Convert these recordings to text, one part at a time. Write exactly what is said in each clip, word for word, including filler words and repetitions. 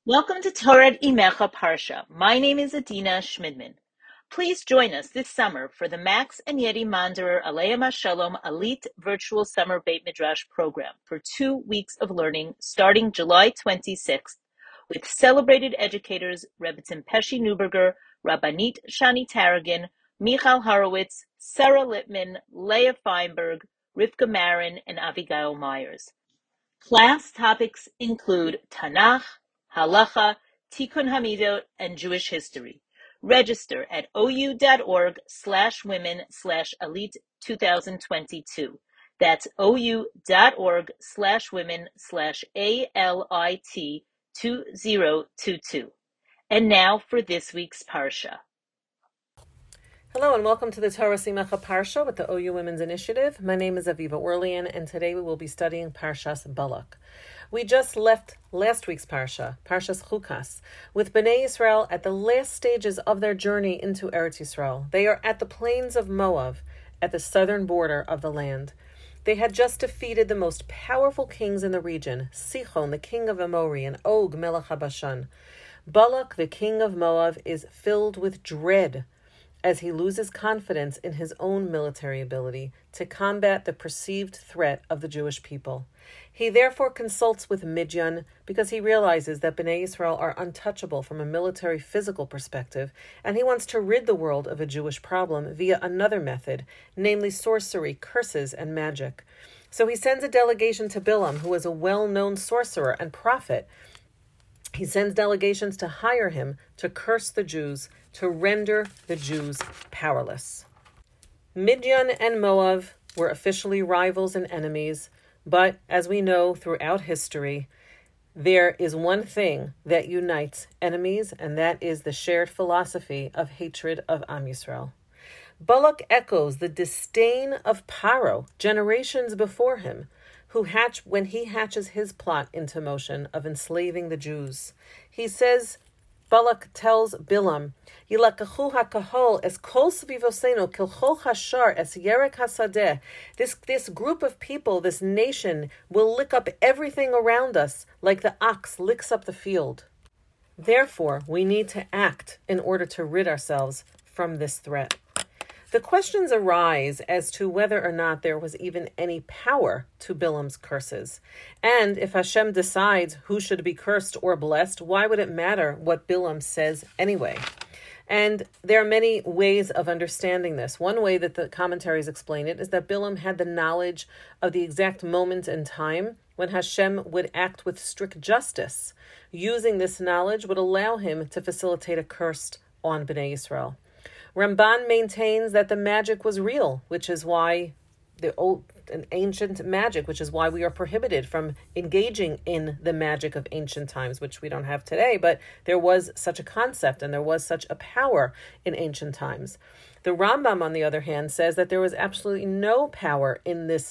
Welcome to Torah Imecha Parsha. My name is Adina Schmidman. Please join us this summer for the Max and Yeti Manderer Aleim Shalom Elite Virtual Summer Beit Midrash program for two weeks of learning starting July twenty-sixth with celebrated educators Rebbetzin Pesci Newberger, Rabbanit Shani Taragin, Michal Horowitz, Sarah Littman, Leah Feinberg, Rivka Marin, and Abigail Myers. Class topics include Tanakh, Halacha, Tikkun Hamidot, and Jewish history. Register at ou.org slash women slash elite 2022. That's ou.org slash women slash A-L-I-T 2022. And now for this week's Parsha. Hello and welcome to the Torah Simecha Parsha with the O U Women's Initiative. My name is Aviva Orlean and today we will be studying Parshas Balak. We just left last week's Parsha, Parshas Chukas, with Bnei Yisrael at the last stages of their journey into Eretz Yisrael. They are at the plains of Moab, at the southern border of the land. They had just defeated the most powerful kings in the region, Sichon, the king of Amori, and Og, Melech HaBashan. Balak, the king of Moab, is filled with dread as he loses confidence in his own military ability to combat the perceived threat of the Jewish people. He therefore consults with Midian because he realizes that Bnei Yisrael are untouchable from a military physical perspective, and he wants to rid the world of a Jewish problem via another method, namely sorcery, curses, and magic. So he sends a delegation to Bilam, who is a well-known sorcerer and prophet. He sends delegations to hire him to curse the Jews, to render the Jews powerless. Midian and Moab were officially rivals and enemies, but as we know throughout history, there is one thing that unites enemies, and that is the shared philosophy of hatred of Am Yisrael. Balak echoes the disdain of Paro generations before him, who hatch when he hatches his plot into motion of enslaving the Jews. He says, Balak tells Bilam, Yilakachu hakahol es kol svivosenu kilchol hashar es yerek hasadeh. This this group of people, this nation, will lick up everything around us like the ox licks up the field. Therefore, we need to act in order to rid ourselves from this threat. The questions arise as to whether or not there was even any power to Bilam's curses. And if Hashem decides who should be cursed or blessed, why would it matter what Bilam says anyway? And there are many ways of understanding this. One way that the commentaries explain it is that Bilam had the knowledge of the exact moment and time when Hashem would act with strict justice. Using this knowledge would allow him to facilitate a curse on Bnei Yisrael. Ramban maintains that the magic was real, which is why the old and ancient magic, which is why we are prohibited from engaging in the magic of ancient times, which we don't have today, but there was such a concept and there was such a power in ancient times. The Rambam, on the other hand, says that there was absolutely no power in this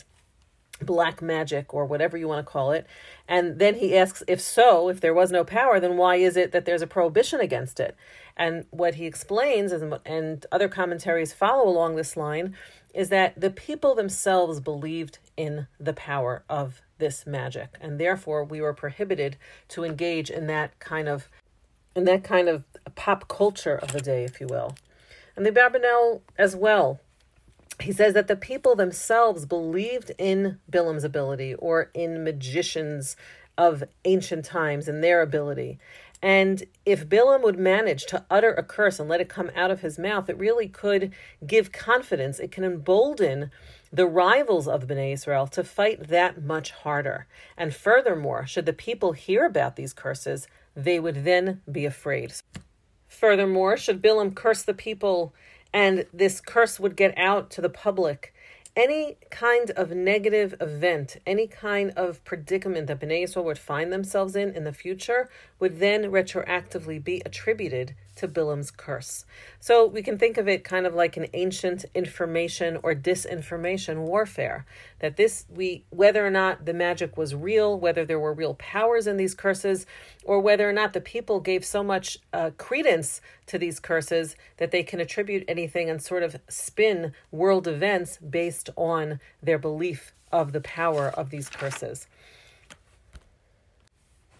black magic or whatever you want to call it. And then he asks, if so, if there was no power, then why is it that there's a prohibition against it? And what he explains, and other commentaries follow along this line, is that the people themselves believed in the power of this magic, and therefore we were prohibited to engage in that kind of in that kind of pop culture of the day, if you will. And the Abarbanel as well, he says that the people themselves believed in Bilam's ability, or in magicians of ancient times and their ability. And if Bilam would manage to utter a curse and let it come out of his mouth, it really could give confidence. It can embolden the rivals of Bnei Yisrael to fight that much harder. And furthermore, should the people hear about these curses, they would then be afraid. Furthermore, should Bilam curse the people and this curse would get out to the public, any kind of negative event, any kind of predicament that Bnei Yisrael would find themselves in in the future would then retroactively be attributed to Bilam's curse. So we can think of it kind of like an ancient information or disinformation warfare. That this, we, whether or not the magic was real, whether there were real powers in these curses, or whether or not the people gave so much uh, credence to these curses that they can attribute anything and sort of spin world events based on their belief of the power of these curses.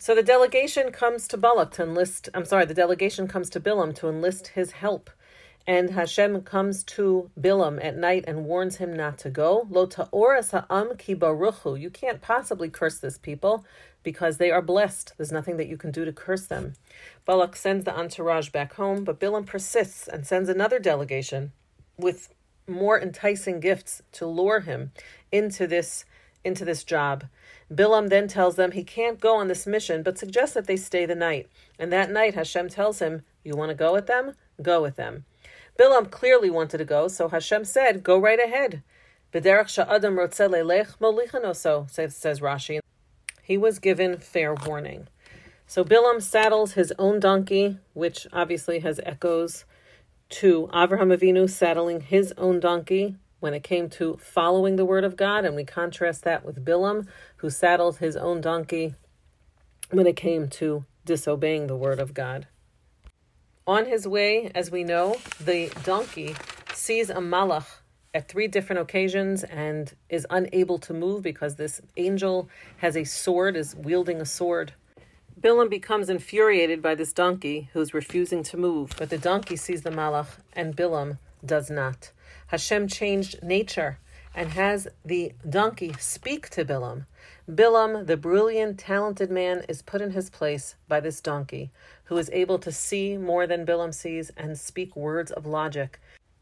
So the delegation comes to Balak to enlist, I'm sorry, the delegation comes to Bilam to enlist his help. And Hashem comes to Bilam at night and warns him not to go. Lo ta'oras ha'am ki baruchu. You can't possibly curse this people because they are blessed. There's nothing that you can do to curse them. Balak sends the entourage back home, but Bilam persists and sends another delegation with more enticing gifts to lure him into this, into this job. Bilam then tells them he can't go on this mission, but suggests that they stay the night. And that night Hashem tells him, you want to go with them? Go with them. Bilam clearly wanted to go, so Hashem said, go right ahead. B'derech sha'adam rotzeh leilech molichan oso, says Rashi. He was given fair warning. So Bilam saddles his own donkey, which obviously has echoes to Avraham Avinu saddling his own donkey when it came to following the word of God, and we contrast that with Bilam, who saddled his own donkey when it came to disobeying the word of God. On his way, as we know, the donkey sees a malach at three different occasions and is unable to move because this angel has a sword, is wielding a sword. Bilam becomes infuriated by this donkey who's refusing to move, but the donkey sees the malach and Bilam does not. Hashem changed nature and has the donkey speak to Bilam. Bilam, the brilliant, talented man, is put in his place by this donkey, who is able to see more than Bilam sees and speak words of logic.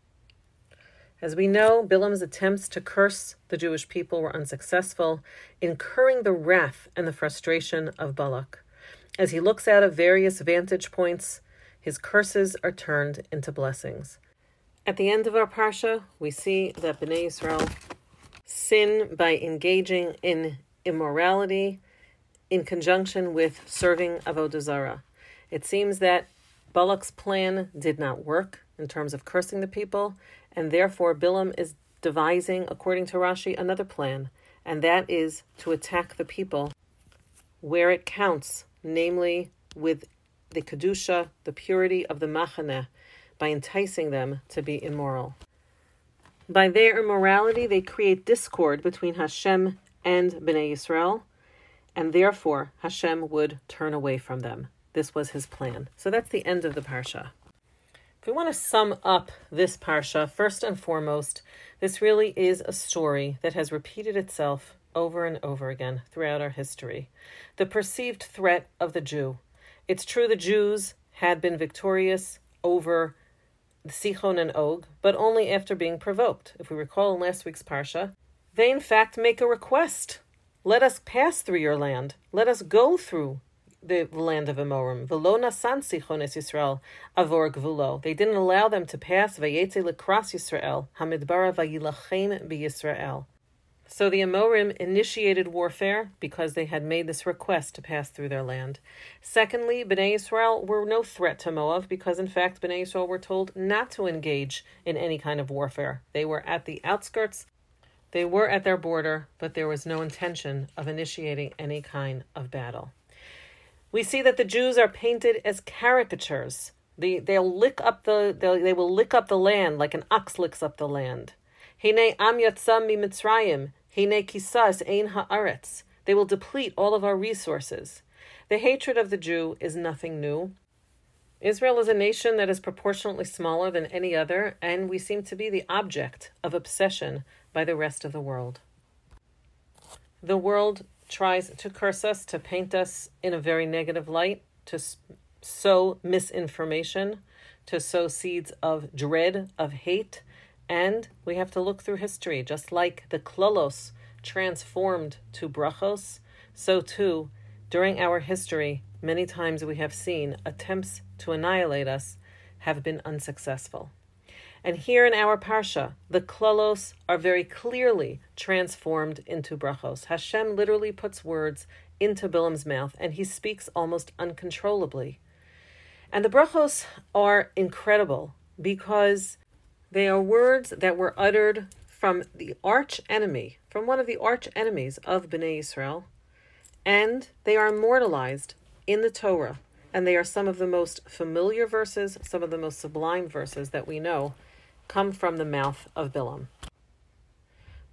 As we know, Bilam's attempts to curse the Jewish people were unsuccessful, incurring the wrath and the frustration of Balak. As he looks out of various vantage points, his curses are turned into blessings. At the end of our parsha, we see that Bnei Yisrael sin by engaging in immorality in conjunction with serving Avodah Zarah. It seems that Balak's plan did not work in terms of cursing the people, and therefore Bilam is devising, according to Rashi, another plan, and that is to attack the people where it counts, namely with the Kedusha, the purity of the Machaneh, by enticing them to be immoral. By their immorality, they create discord between Hashem and Bnei Yisrael, and therefore Hashem would turn away from them. This was his plan. So that's the end of the parsha. If we want to sum up this parsha, first and foremost, this really is a story that has repeated itself over and over again throughout our history. The perceived threat of the Jew. It's true the Jews had been victorious over Sichon and Og, but only after being provoked. If we recall in last week's parsha, they in fact make a request. Let us pass through your land. Let us go through the land of Amorim. V'lo nasan Sichon es Yisrael avor gvulo. They didn't allow them to pass. Vayetze lekras Yisrael hamidbara vayilachem b'Yisrael. So the Amorim initiated warfare because they had made this request to pass through their land. Secondly, Bnei Yisrael were no threat to Moab because, in fact, Bnei Yisrael were told not to engage in any kind of warfare. They were at the outskirts, they were at their border, but there was no intention of initiating any kind of battle. We see that the Jews are painted as caricatures. They, they'll lick up the, they will lick up the land like an ox licks up the land. Hine am yatzam mi Mitzrayim, hine kisas ein haaretz. They will deplete all of our resources. The hatred of the Jew is nothing new. Israel is a nation that is proportionately smaller than any other, and we seem to be the object of obsession by the rest of the world. The world tries to curse us, to paint us in a very negative light, to sow misinformation, to sow seeds of dread, of hate. And we have to look through history. Just like the klolos transformed to brachos, so too, during our history, many times we have seen attempts to annihilate us have been unsuccessful. And here in our parsha, the klolos are very clearly transformed into brachos. Hashem literally puts words into Bilam's mouth, and he speaks almost uncontrollably. And the brachos are incredible because they are words that were uttered from the arch enemy, from one of the arch enemies of Bnei Yisrael, and they are immortalized in the Torah, and they are some of the most familiar verses, some of the most sublime verses that we know come from the mouth of Bilam.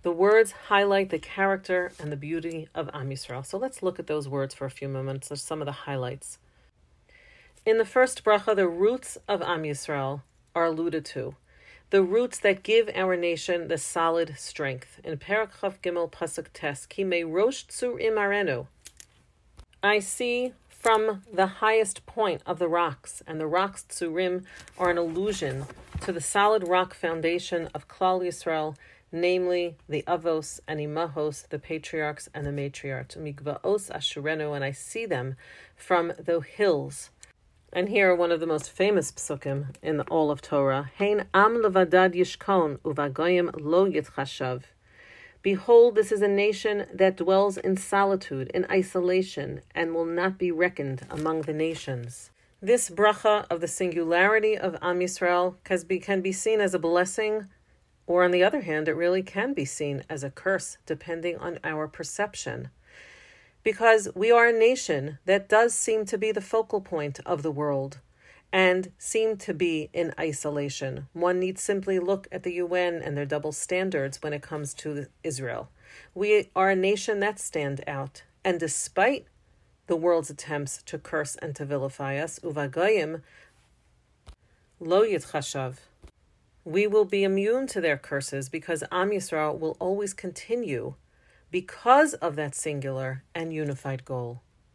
The words highlight the character and the beauty of Am Yisrael. So let's look at those words for a few moments. There's some of the highlights. In the first bracha, the roots of Am Yisrael are alluded to. The roots that give our nation the solid strength. In Perek Chav Gimel Pasuk Tes, Ki me rosh tzurim arenu. I see from the highest point of the rocks, and the rocks tzurim are an allusion to the solid rock foundation of Klal Yisrael, namely the Avos and Imahos, the patriarchs and the matriarchs, Migvaos Ashurenu, and I see them from the hills. And here, one of the most famous psukim in all of Torah, Hein am levadad yishkon uvagoyim lo yitchashav. Behold, this is a nation that dwells in solitude, in isolation, and will not be reckoned among the nations. This bracha of the singularity of Am Yisrael can be, can be seen as a blessing, or on the other hand, it really can be seen as a curse, depending on our perception. Because we are a nation that does seem to be the focal point of the world and seem to be in isolation. One needs simply look at the U N and their double standards when it comes to Israel. We are a nation that stand out, and despite the world's attempts to curse and to vilify us, uvagayim lo yitchashav, we will be immune to their curses because Am Yisrael will always continue because of that singular and unified goal.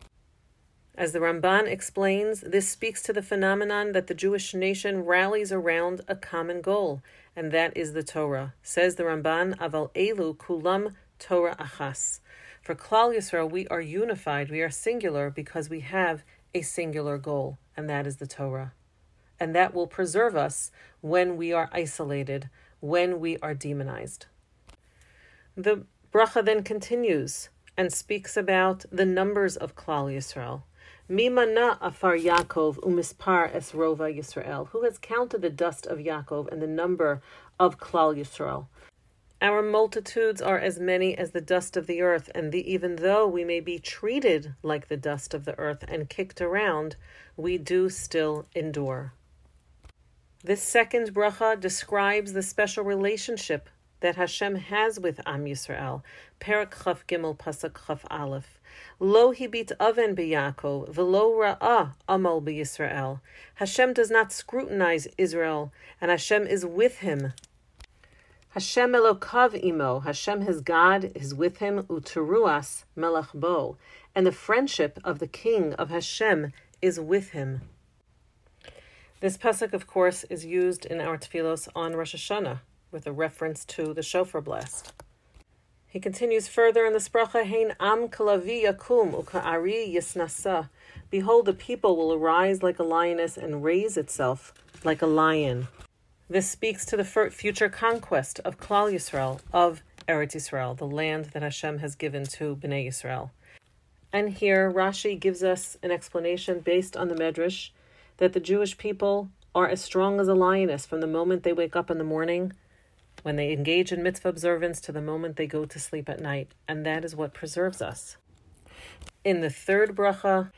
As the Ramban explains, this speaks to the phenomenon that the Jewish nation rallies around a common goal, and that is the Torah. Says the Ramban, Aval Elu Kulam Torah Achas. For Klal Yisrael, we are unified, we are singular because we have a singular goal, and that is the Torah. And that will preserve us when we are isolated, when we are demonized. The bracha then continues and speaks about the numbers of Klal Yisrael. Mimana afar Yaakov umispar es rova Yisrael. Who has counted the dust of Yaakov and the number of Klal Yisrael? Our multitudes are as many as the dust of the earth, and the, even though we may be treated like the dust of the earth and kicked around, we do still endure. This second bracha describes the special relationship that Hashem has with Am Yisrael. Perek Chav Gimel Pasuk Chav Aleph. Lo hibit aven b'Yaakov, v'lo ra'ah amal b'Yisrael. Hashem does not scrutinize Israel, and Hashem is with him. Hashem Elokav imo. Hashem, his God, is with him. Uteruas melech bo. And the friendship of the king of Hashem is with him. This pasuk, of course, is used in our tefillos on Rosh Hashanah, with a reference to the shofar blast. He continues further in the bracha, Hein am kalavi yakum uka'ari yisnasa. Behold, the people will arise like a lioness and raise itself like a lion. This speaks to the future conquest of Klal Yisrael, of Eretz Yisrael, the land that Hashem has given to Bnei Yisrael. And here Rashi gives us an explanation based on the Medrash that the Jewish people are as strong as a lioness from the moment they wake up in the morning, when they engage in mitzvah observance, to the moment they go to sleep at night. And that is what preserves us. In the third bracha,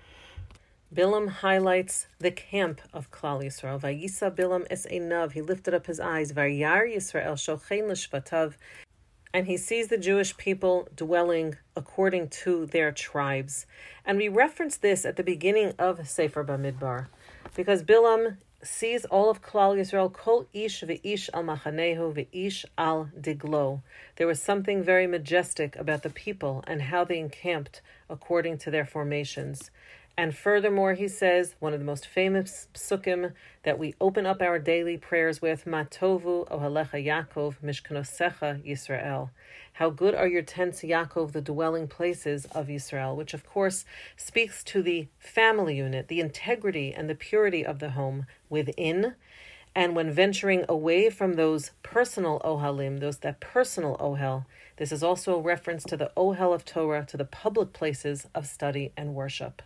Bilam highlights the camp of Klal Yisrael. Vayisa Bilam es einav. He lifted up his eyes. Vayar Yisrael shochein l'shvatav. And he sees the Jewish people dwelling according to their tribes. And we reference this at the beginning of Sefer Bamidbar, because Bilam sees all of Klal Yisrael, kol ish ve'ish al machanehu ve'ish al diglo. There was something very majestic about the people and how they encamped according to their formations. And furthermore, he says, one of the most famous psukim that we open up our daily prayers with, Matovu ohalecha Yaakov mishkanosecha Yisrael. How good are your tents, Yaakov, the dwelling places of Yisrael, which of course speaks to the family unit, the integrity and the purity of the home within. And when venturing away from those personal ohalim, those that personal ohel, this is also a reference to the ohel of Torah, to the public places of study and worship.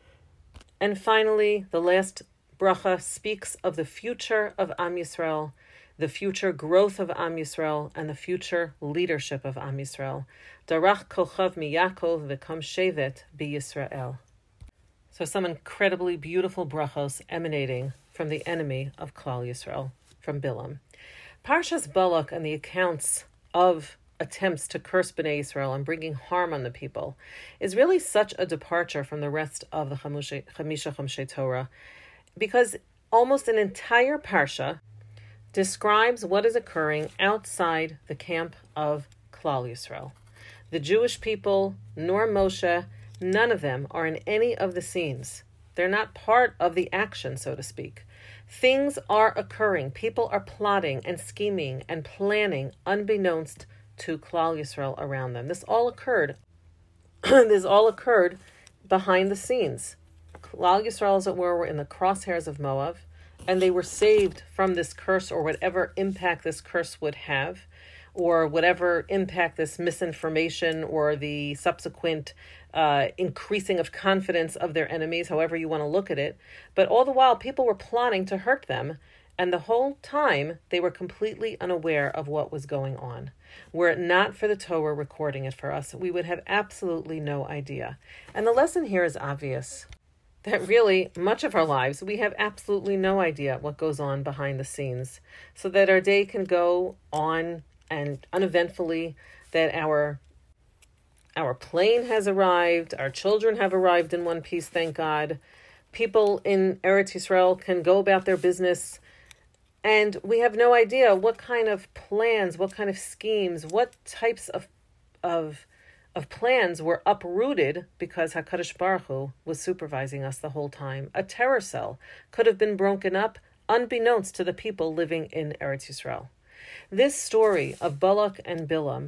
And finally, the last bracha speaks of the future of Am Yisrael, the future growth of Am Yisrael, and the future leadership of Am Yisrael. Darach kochav mi Yaakov v'kam shevet b'Yisrael. So some incredibly beautiful brachos emanating from the enemy of Klal Yisrael, from Bilam. Parshas Balak and the accounts of attempts to curse Bnei Israel and bringing harm on the people, is really such a departure from the rest of the Chamisha Chomshei Torah, because almost an entire parsha describes what is occurring outside the camp of Klal Yisrael. The Jewish people, nor Moshe, none of them are in any of the scenes. They're not part of the action, so to speak. Things are occurring. People are plotting and scheming and planning unbeknownst to Klal Yisrael around them. This all occurred. this all occurred behind the scenes. Klal Yisrael, as it were, were in the crosshairs of Moab, and they were saved from this curse, or whatever impact this curse would have, or whatever impact this misinformation or the subsequent uh, increasing of confidence of their enemies, however you want to look at it. But all the while, people were plotting to hurt them, and the whole time they were completely unaware of what was going on. Were it not for the Torah recording it for us, we would have absolutely no idea. And the lesson here is obvious, that really, much of our lives, we have absolutely no idea what goes on behind the scenes, so that our day can go on and uneventfully, that our our plane has arrived, our children have arrived in one piece, thank God. People in Eretz Yisrael can go about their business, and we have no idea what kind of plans, what kind of schemes, what types of of of plans were uprooted because HaKadosh Baruch Hu was supervising us the whole time. A terror cell could have been broken up unbeknownst to the people living in Eretz Yisrael. This story of Balak and Bilam,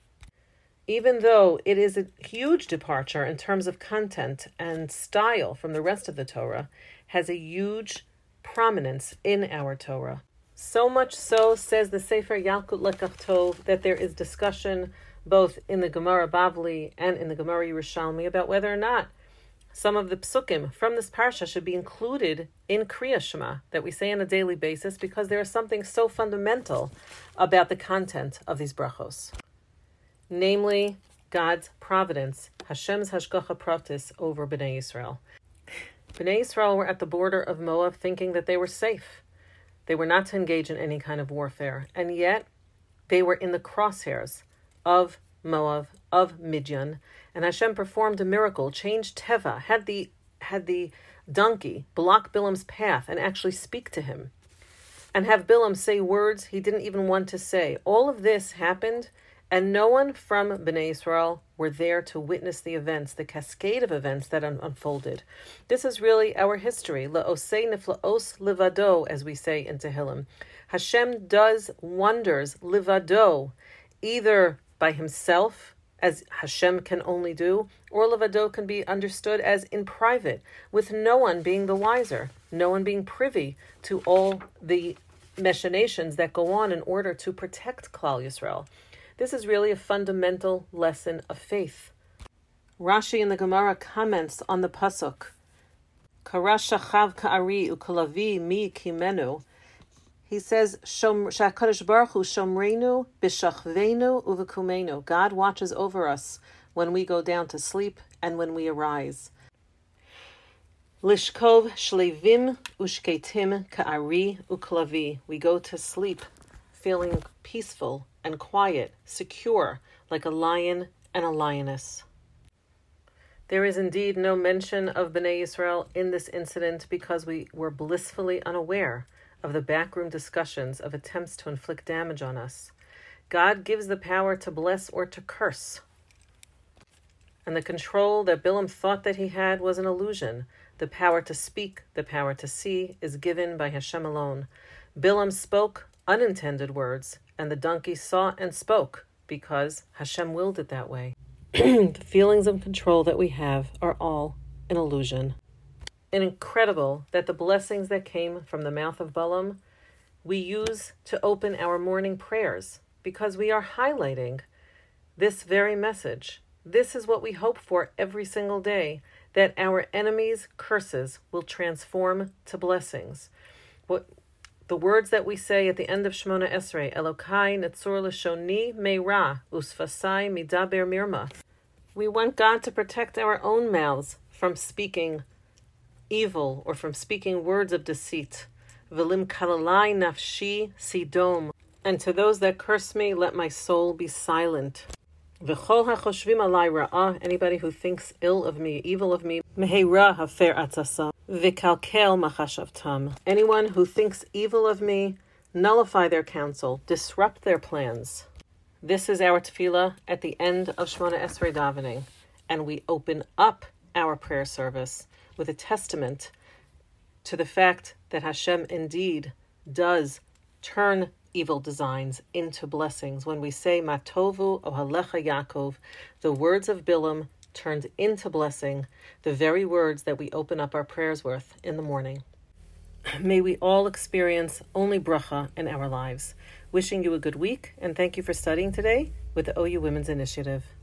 even though it is a huge departure in terms of content and style from the rest of the Torah, has a huge prominence in our Torah. So much so, says the Sefer Yalkut Lekach Tov, that there is discussion both in the Gemara Bavli and in the Gemara Yerushalmi about whether or not some of the psukim from this parsha should be included in Kriya Shema that we say on a daily basis, because there is something so fundamental about the content of these brachos, namely God's providence, Hashem's hashgacha pratis over Bnei Yisrael. Bnei Yisrael were at the border of Moab thinking that they were safe. They were not to engage in any kind of warfare, and yet they were in the crosshairs of Moab, of Midian, and Hashem performed a miracle, changed Teva, had the had the donkey block Bilam's path and actually speak to him, and have Bilam say words he didn't even want to say. All of this happened, and no one from Bnei Israel were there to witness the events, the cascade of events that un- unfolded. This is really our history. La'osei niflaos livado, as we say in Tehillim. Hashem does wonders livado, either by himself, as Hashem can only do, or levado can be understood as in private, with no one being the wiser, no one being privy to all the machinations that go on in order to protect Klal Yisrael. This is really a fundamental lesson of faith. Rashi in the Gemara comments on the pasuk, Kara shachav ka'ari ukalavi mi kimenu. He says, Shakadosh Baruch Hu shomreinu b'shachveinu uvekumenu. God watches over us when we go down to sleep and when we arise. Lishkov shlevim ushketim ka'ari uklavi. We go to sleep feeling peaceful and quiet, secure, like a lion and a lioness. There is indeed no mention of Bnei Yisrael in this incident because we were blissfully unaware of the backroom discussions of attempts to inflict damage on us. God gives the power to bless or to curse. And the control that Bilam thought that he had was an illusion. The power to speak, the power to see, is given by Hashem alone. Bilam spoke unintended words, and the donkey saw and spoke because Hashem willed it that way. The feelings of control that we have are all an illusion. And incredible that the blessings that came from the mouth of Balaam we use to open our morning prayers, because we are highlighting this very message. This is what we hope for every single day, that our enemies' curses will transform to blessings. What the words that we say at the end of Shemona Esrei, Elokai netzor leshoni meira usfasai midaber mirma. We want God to protect our own mouths from speaking evil or from speaking words of deceit. V'lim kalalai nafshi sidom. And to those that curse me, let my soul be silent. V'chol hachoshvim alai ra'ah, anybody who thinks ill of me, evil of me, meheira hafer atzasa, v'kalkel machashavtam, anyone who thinks evil of me, nullify their counsel, disrupt their plans. This is our tefillah at the end of Shemona Esrei davening, and we open up our prayer service with a testament to the fact that Hashem indeed does turn evil designs into blessings. When we say Matovu Ohalecha Yaakov, the words of Bilam turned into blessing, the very words that we open up our prayers with in the morning. May we all experience only bracha in our lives. Wishing you a good week, and thank you for studying today with the O U Women's Initiative.